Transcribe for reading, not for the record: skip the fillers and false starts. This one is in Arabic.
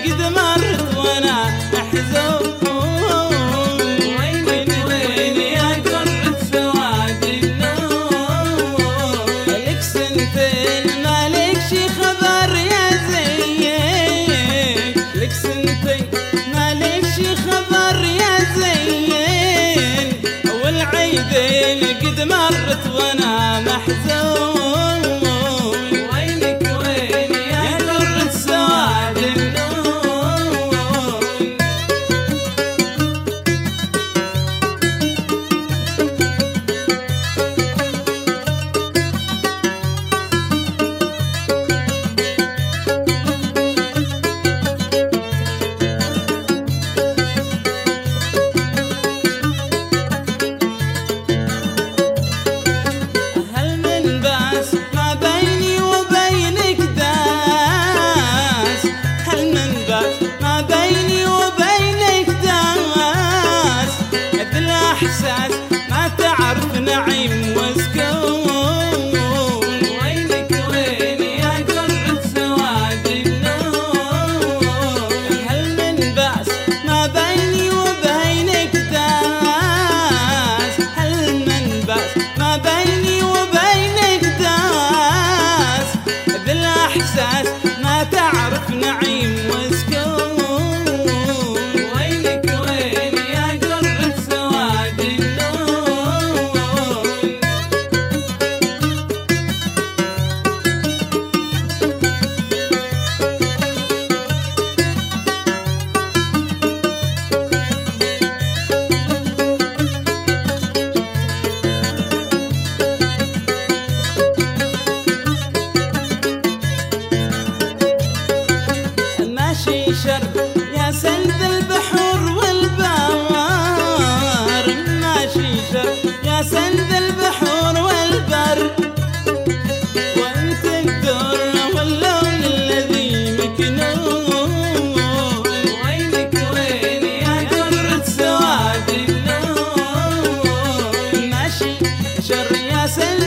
قد مرت وانا محزون. وينك وين يا قرة سواد النور، لك سنتين مالك شي خبر يا زين، لك سنتين مالك شي خبر يا زين، والعيدين قد مرت وانا محزون. ما تعرف نعيم وسكون. وينك وين يا قرة سواد النور، هل من بأس ما بيني وبينك داس، هل من بأس ما بيني وبينك داس، بالإحساس ما تعرف نعيم وسكون. يا سند البحور والبار، ماشي شر يا سند البحور والبر، وانت الدر واللون الذي مكنون. وينك وين يا قرة سواد النور، ماشي شر يا سند